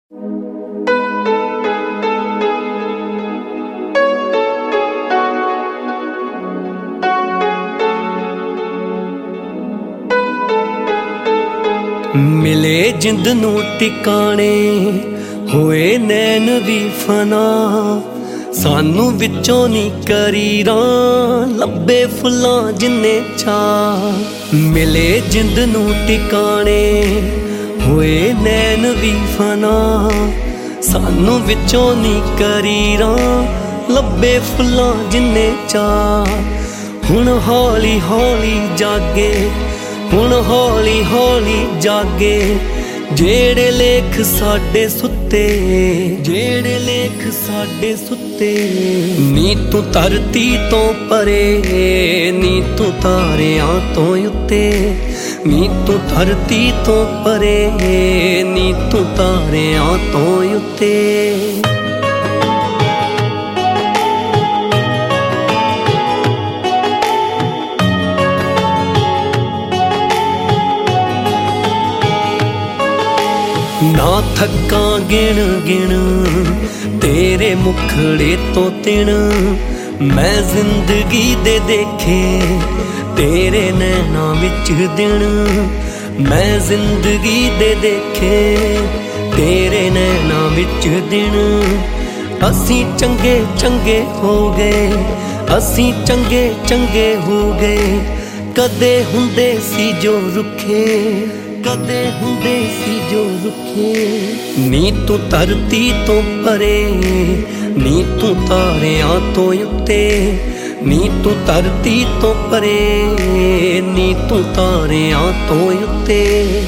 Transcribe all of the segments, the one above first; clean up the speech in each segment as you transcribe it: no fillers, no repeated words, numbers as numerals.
ਮਿਲੇ ਜਿੰਦ ਨੂੰ ਟਿਕਾਣੇ ਹੋਏ ਨੈਣ ਵੀ ਫਨਾ, ਸਾਨੂੰ ਵਿੱਚੋਂ ਨੀ ਕਰੀਰਾਂ ਲੱਭੇ ਫੁੱਲਾਂ ਜਿੰਨੇ ਚਾਅ। ਮਿਲੇ ਜਿੰਦ ਨੂੰ ਟਿਕਾਣੇ ਹੋਏ ਨੈਣ ਵੀ ਫਨਾ, ਸਾਨੂੰ ਵਿੱਚੋਂ ਨੀ ਕਰੀਰਾਂ ਲੱਭੇ ਫੁੱਲਾਂ ਜਿੰਨੇ ਚਾਅ। ਹੁਣ ਹੌਲੀ ਹੌਲੀ ਜਾਗੇ, ਹੁਣ ਹੌਲੀ ਹੌਲੀ ਜਾਗੇ, ਜਿਹੜੇ ਲੇਖ ਸਾਡੇ ਸੁੱਤੇ, ਜਿਹੜੇ ਲੇਖ ਸਾਡੇ ਸੁੱਤੇ। ਨੀ ਤੂੰ ਧਰਤੀ ਤੋਂ ਪਰੇ, ਨੀ ਤੂੰ ਤਾਰਿਆਂ ਤੋਂ ਉੱਤੇ, ਨੀ ਤੂੰ ਧਰਤੀ ਤੋਂ ਪਰੇ, ਨੀ ਤੂੰ ਤਾਰਿਆਂ ਤੋਂ ਉੱਤੇ। ਨਾ ਥੱਕਾਂ ਗਿਣ ਗਿਣ ਤੇਰੇ ਮੁਖੜੇ ਤੋਂ ਤਿਣ, ਮੈਂ ਜ਼ਿੰਦਗੀ ਦੇ ਦੇਖੇ ਤੇਰੇ ਨੈਣਾਂ ਵਿੱਚ ਦਿਨ, ਮੈਂ ਜ਼ਿੰਦਗੀ ਦੇ ਦੇਖੇ ਤੇਰੇ ਨੈਣਾਂ ਵਿੱਚ ਦਿਨ। ਅਸੀਂ ਚੰਗੇ ਚੰਗੇ ਹੋ ਗਏ, ਅਸੀਂ ਚੰਗੇ ਚੰਗੇ ਹੋ ਗਏ, ਕਦੇ ਹੁੰਦੇ ਸੀ ਜੋ ਰੁੱਖੇ, ਕਦੇ ਹੁੰਦੇ ਸੀ ਜੋ ਰੁੱਖੇ। ਨੀ ਤੂੰ ਧਰਤੀ ਤੋਂ ਪਰੇ, ਨੀ ਤੂੰ ਤਾਰਿਆਂ ਤੋਂ ਉੱਤੇ, ਨੀ ਤੂੰ ਧਰਤੀ ਤੋਂ ਪਰੇ, ਨੀ ਤੂੰ ਤਾਰਿਆਂ ਤੋਂ ਉੱਤੇ।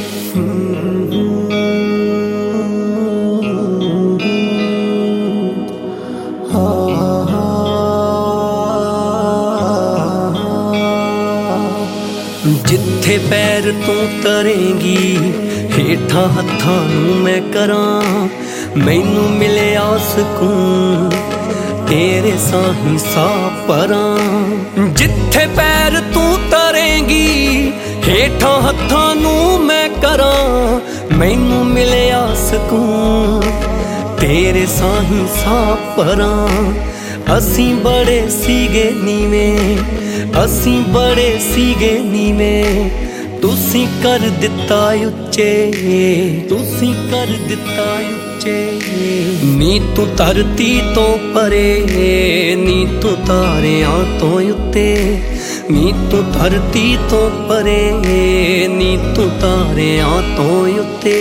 ਜਿੱਥੇ ਪੈਰ ਤੂੰ ਤਰੇਂਗੀ ਹੇਠਾਂ ਹੱਥਾਂ ਨੂੰ ਮੈਂ ਕਰਾਂ, ਮੈਨੂੰ ਮਿਲਿਆ ਸਕੂਨ ਤੇਰੇ ਸਾਹੀਂ ਸਾਹ ਭਰਾਂ। ਜਿੱਥੇ ਪੈਰ ਤੂੰ ਤਰੇਂਗੀ ਹੇਠਾਂ ਹੱਥਾਂ ਨੂੰ ਮੈਂ ਕਰਾਂ, ਮੈਨੂੰ ਮਿਲਿਆ ਸਕੂਨ ਤੇਰੇ ਸਾਹੀਂ ਸਾਹ ਭਰਾਂ। ਅਸੀਂ ਬੜੇ ਸੀਗੇ ਨੀਵੇਂ, ਅਸੀਂ ਬੜੇ ਸੀਗੇ ਨੀਵੇਂ, ਤੁਸੀਂ ਕਰ ਦਿੱਤਾ ਉੱਚੇ, ਤੁਸੀਂ ਕਰ ਦਿੱਤਾ ਉੱਚੇ। ਨੀ ਤੂੰ ਧਰਤੀ ਤੋਂ ਪਰੇ, ਨੀ ਤੂੰ ਤਾਰਿਆਂ ਤੋਂ ਉੱਤੇ, ਨੀ ਤੂੰ ਧਰਤੀ ਤੋਂ ਪਰੇ, ਨੀ ਤੂੰ ਤਾਰਿਆਂ ਤੋਂ ਉੱਤੇ।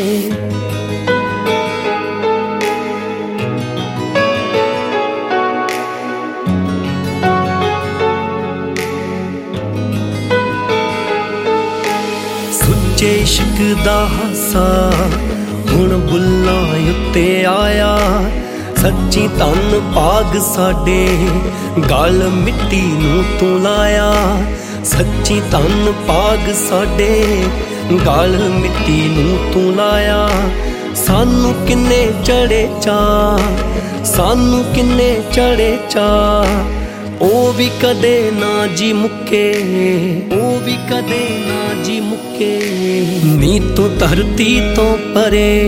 ਇਸ਼ਕ ਦਾ ਹਾਸਾ ਹੁਣ ਬੁੱਲਾਂ ਉੱਤੇ ਆਇਆ, ਸੱਚੀ ਧੰਨ ਭਾਗ ਸਾਡੇ ਗਲ ਮਿੱਟੀ ਨੂੰ ਤੂੰ ਲਾਇਆ, ਸੱਚੀ ਧੰਨ ਭਾਗ ਸਾਡੇ ਗਲ ਮਿੱਟੀ ਨੂੰ ਤੂੰ ਲਾਇਆ। ਸਾਨੂੰ ਕਿੰਨੇ ਚੜੇ ਚਾਅ, ਸਾਨੂੰ ਕਿੰਨੇ ਚੜੇ ਚਾਅ, ਉਹ ਵੀ ਕਦੇ ਨਾ ਜੀ ਮੁੱਕੇ, ਉਹ ਵੀ ਕਦੇ ਨਾ ਜੀ ਮੁੱਕੇ। ਨੀ ਤੂੰ ਧਰਤੀ ਤੋਂ ਪਰੇ,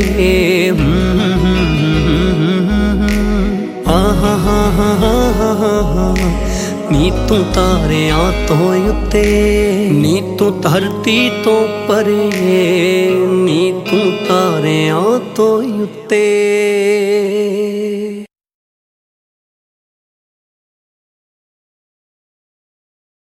ਨੀ ਤੂੰ ਤਾਰਿਆਂ ਤੋਂ ਉੱਤੇ, ਨੀ ਤੂੰ ਧਰਤੀ ਤੋਂ ਪਰੇ, ਨੀ ਤੂੰ ਤਾਰਿਆਂ ਤੋਂ ਉੱਤੇ।